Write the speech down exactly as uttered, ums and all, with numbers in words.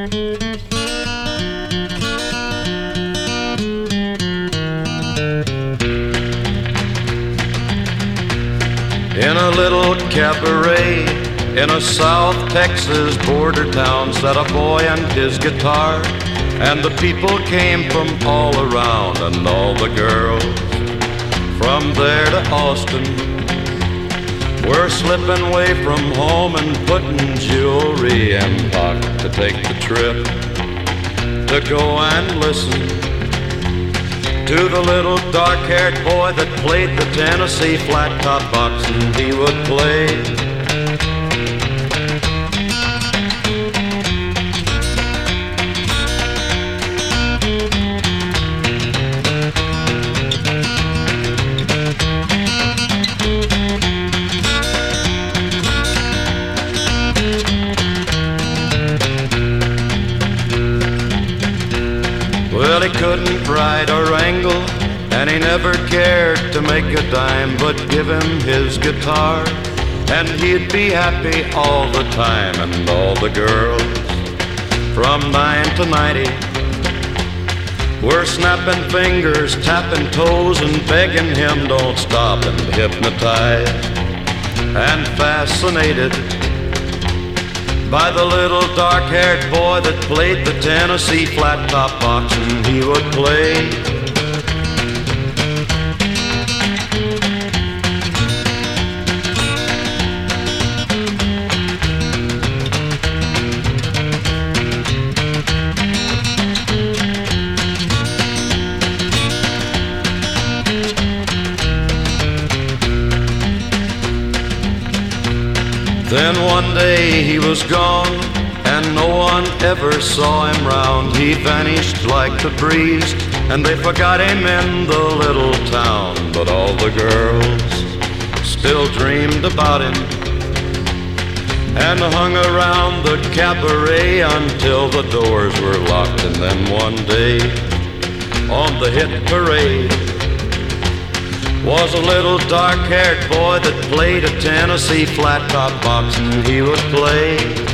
In a little cabaret in a South Texas border town sat a boy and his guitar, and the people came from all around, and all the girls from there to Austin were slipping away from home and putting jewelry in pocket to take the trip to go and listen to the little dark-haired boy that played the Tennessee flat-top box, and he would play Well, he couldn't ride or wrangle, and he never cared to make a dime, but give him his guitar, and he'd be happy all the time. And all the girls from nine to ninety were snapping fingers, tapping toes, and begging him don't stop, and hypnotized and fascinated by the little dark-haired boy that played the Tennessee flat-top box, and he would play Then one day he was gone, and no one ever saw him round. He vanished like the breeze, and they forgot him in the little town. But all the girls still dreamed about him and hung around the cabaret until the doors were locked. And then one day on the hit parade was a little dark-haired boy that played a Tennessee flat-top box, and he would play